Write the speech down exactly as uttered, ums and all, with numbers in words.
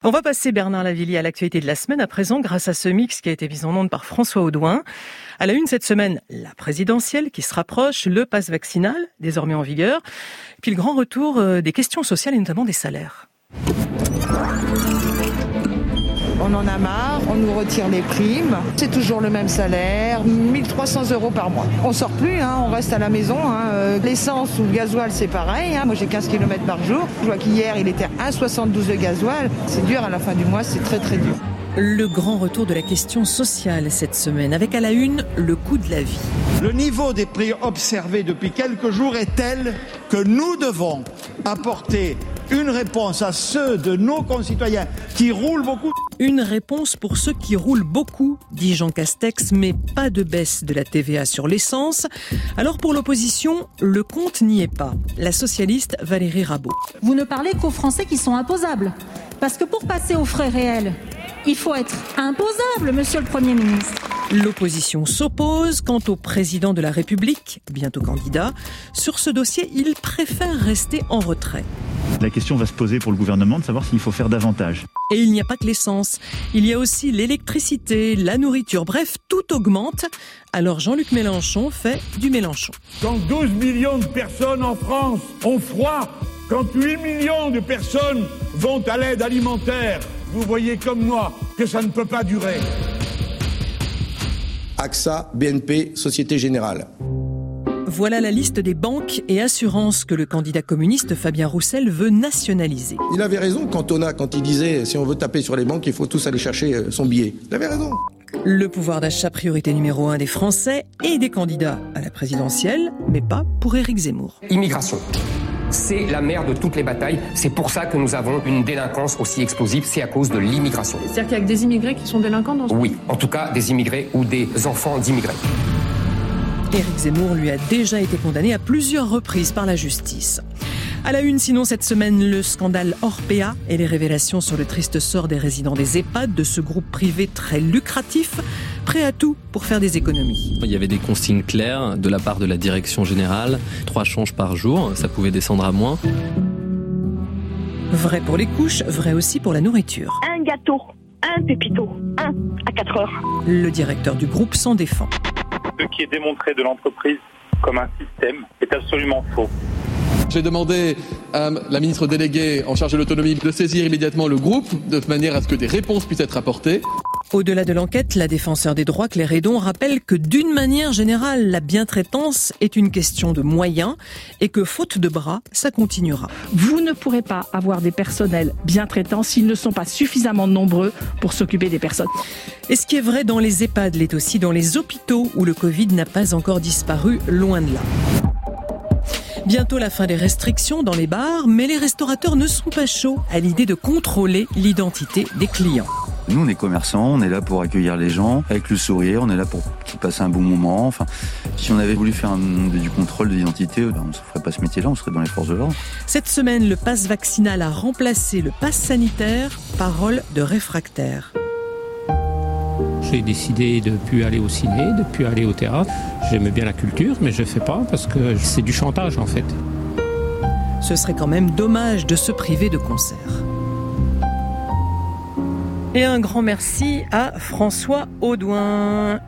On va passer, Bernard Lavilliers, à l'actualité de la semaine à présent, grâce à ce mix qui a été mis en onde par François Audouin. À la une cette semaine, la présidentielle qui se rapproche, le pass vaccinal, désormais en vigueur, puis le grand retour des questions sociales et notamment des salaires. On en a marre, on nous retire les primes, c'est toujours le même salaire, mille trois cents euros par mois. On sort plus, hein, on reste à la maison. Hein. L'essence ou le gasoil, c'est pareil. Hein. Moi, j'ai quinze kilomètres par jour. Je vois qu'hier, il était à un virgule soixante-douze de gasoil. C'est dur à la fin du mois, c'est très très dur. Le grand retour de la question sociale cette semaine, avec à la une le coût de la vie. Le niveau des prix observé depuis quelques jours est tel que nous devons apporter une réponse à ceux de nos concitoyens qui roulent beaucoup. Une réponse pour ceux qui roulent beaucoup, dit Jean Castex, mais pas de baisse de la T V A sur l'essence. Alors pour l'opposition, le compte n'y est pas. La socialiste Valérie Rabault. Vous ne parlez qu'aux Français qui sont imposables. Parce que pour passer aux frais réels, il faut être imposable, monsieur le Premier ministre. L'opposition s'oppose. Quant au président de la République, bientôt candidat, sur ce dossier, il préfère rester en retrait. La question va se poser pour le gouvernement de savoir s'il faut faire davantage. Et il n'y a pas que l'essence. Il y a aussi l'électricité, la nourriture, bref, tout augmente. Alors Jean-Luc Mélenchon fait du Mélenchon. Quand douze millions de personnes en France ont froid, quand huit millions de personnes vont à l'aide alimentaire, vous voyez comme moi que ça ne peut pas durer. A X A, B N P, Société Générale. Voilà la liste des banques et assurances que le candidat communiste Fabien Roussel veut nationaliser. Il avait raison Cantona quand il disait si on veut taper sur les banques, il faut tous aller chercher son billet. Il avait raison. Le pouvoir d'achat priorité numéro un des Français et des candidats à la présidentielle, mais pas pour Éric Zemmour. Immigration. C'est la mère de toutes les batailles. C'est pour ça que nous avons une délinquance aussi explosive. C'est à cause de l'immigration. C'est-à-dire qu'il y a que des immigrés qui sont délinquants dans ce Oui, en tout cas des immigrés ou des enfants d'immigrés. Éric Zemmour lui a déjà été condamné à plusieurs reprises par la justice. À la une, sinon, cette semaine, le scandale Orpea et les révélations sur le triste sort des résidents des EHPAD, de ce groupe privé très lucratif, prêt à tout pour faire des économies. Il y avait des consignes claires de la part de la direction générale. Trois changes par jour, ça pouvait descendre à moins. Vrai pour les couches, vrai aussi pour la nourriture. Un gâteau, un pépito, un à quatre heures. Le directeur du groupe s'en défend. Ce qui est démontré de l'entreprise comme un système est absolument faux. J'ai demandé à la ministre déléguée en charge de l'autonomie de saisir immédiatement le groupe de manière à ce que des réponses puissent être apportées. Au-delà de l'enquête, la défenseure des droits Claire Hédon rappelle que d'une manière générale, la bientraitance est une question de moyens et que faute de bras, ça continuera. Vous ne pourrez pas avoir des personnels bientraitants s'ils ne sont pas suffisamment nombreux pour s'occuper des personnes. Et ce qui est vrai dans les EHPAD l'est aussi dans les hôpitaux où le Covid n'a pas encore disparu, loin de là. Bientôt la fin des restrictions dans les bars, mais les restaurateurs ne sont pas chauds à l'idée de contrôler l'identité des clients. Nous, on est commerçants, on est là pour accueillir les gens avec le sourire, on est là pour qu'ils passent un bon moment. Enfin, si on avait voulu faire un, du contrôle de l'identité, on ne ferait pas ce métier-là, on serait dans les forces de l'ordre. Cette semaine, le pass vaccinal a remplacé le pass sanitaire, parole de réfractaire. J'ai décidé de ne plus aller au ciné, de ne plus aller au théâtre. J'aimais bien la culture, mais je ne fais pas parce que c'est du chantage en fait. Ce serait quand même dommage de se priver de concerts. Et un grand merci à François Audouin.